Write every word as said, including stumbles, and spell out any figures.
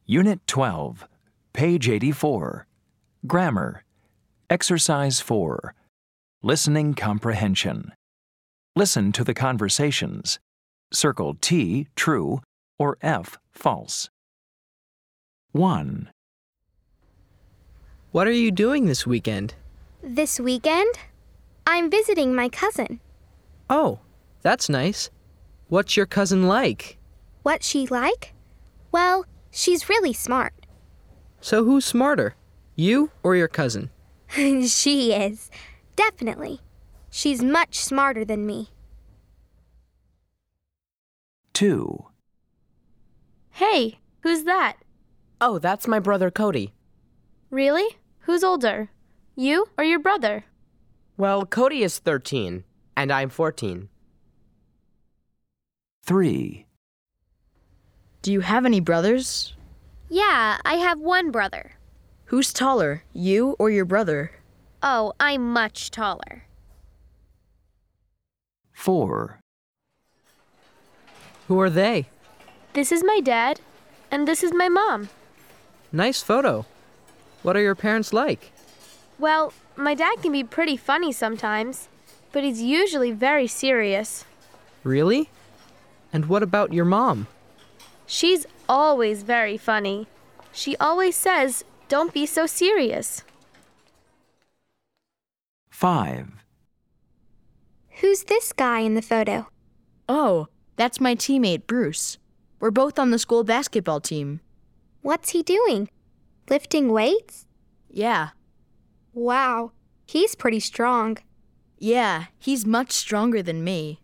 Unit twelve, page eighty-four. Grammar. Exercise four. Listening comprehension. Listen to the conversations. Circle T, true, or F, false. one. What are you doing this weekend? This weekend? I'm visiting my cousin. Oh, that's nice. What's your cousin like? What's she like? Well, she's really smart. So who's smarter, you or your cousin? She is. Definitely. She's much smarter than me. two. Hey, who's that? Oh, that's my brother Cody. Really? Who's older? You or your brother? Well, Cody is thirteen, and I'm fourteen. three. Do you have any brothers? Yeah, I have one brother. Who's taller, you or your brother? Oh, I'm much taller. four. Who are they? This is my dad, and this is my mom. Nice photo. What are your parents like? Well, my dad can be pretty funny sometimes, but he's usually very serious. Really? And what about your mom? She's always very funny. She always says, "Don't be so serious." five. Who's this guy in the photo? Oh, that's my teammate, Bruce. We're both on the school basketball team. What's he doing? Lifting weights? Yeah. Wow, he's pretty strong. Yeah, he's much stronger than me.